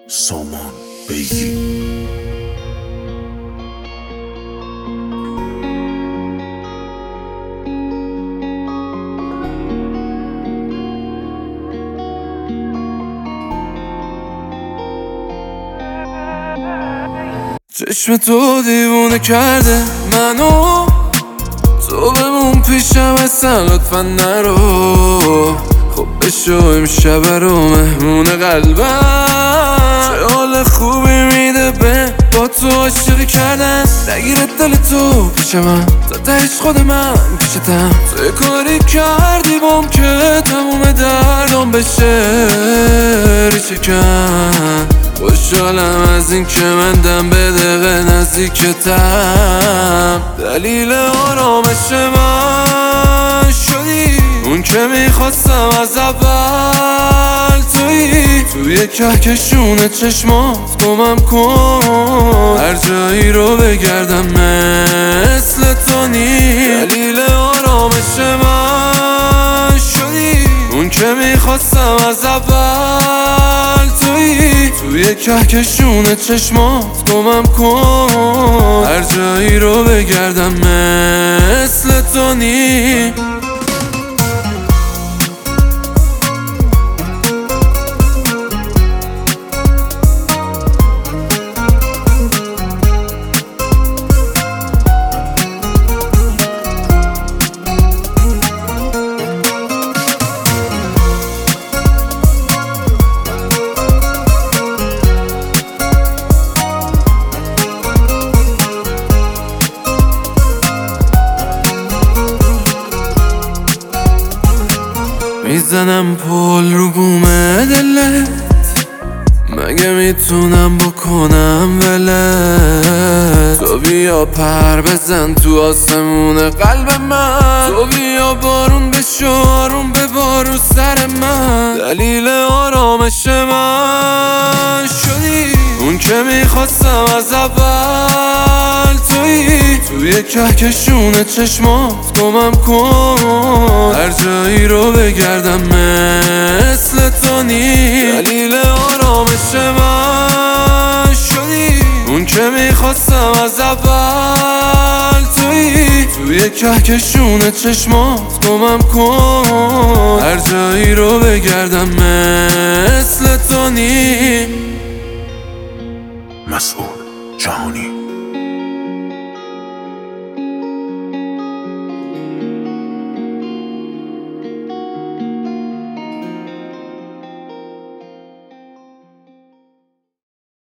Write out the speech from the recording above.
سامان بیگی. چشم تو دیوونه کرده منو، تو بمون پیشم اصلا لطفا نرو. خب بشو امشب رو مهمون قلبم، چه حال خوبی میده به با تو عاشقی کردن. نگیرت دل تو پیش من تا تهش خود من پیشتم. تو کاری کردی بام که تموم دردم بشه ریشه کن. خوشحالم از این که من دم به دقیقه نزدیکتم. دلیل آرامش من شدی، اون که میخواستم از اول تویی. توی کهکشون چشمات گمم کن، هر جایی رو بگردم مثل تو نی. دلیل آرامش من شدی، اون که میخواستم از اول تویی. توی کهکشون چشمات گمم کن، هر جایی رو بگردم مثل تو نی. میزنم پل رو بومه دلت، مگه میتونم بکنم ولت؟ تو بیا پر بزن تو آسمون قلب من، تو بیا بارون بشو آروم ببار رو سر من. دلیل آرامش من شدی، اون که میخواستم از اول تویی. توی کهکشون چشمات گمم کن، هر جایی رو بگردم مثل تو نی. دلیل آرامش من شدی، اون که میخواستم از اول تویی. توی کهکشون چشمات گمم کن، هر جایی رو بگردم مثل تو نی. مسعود جهانی.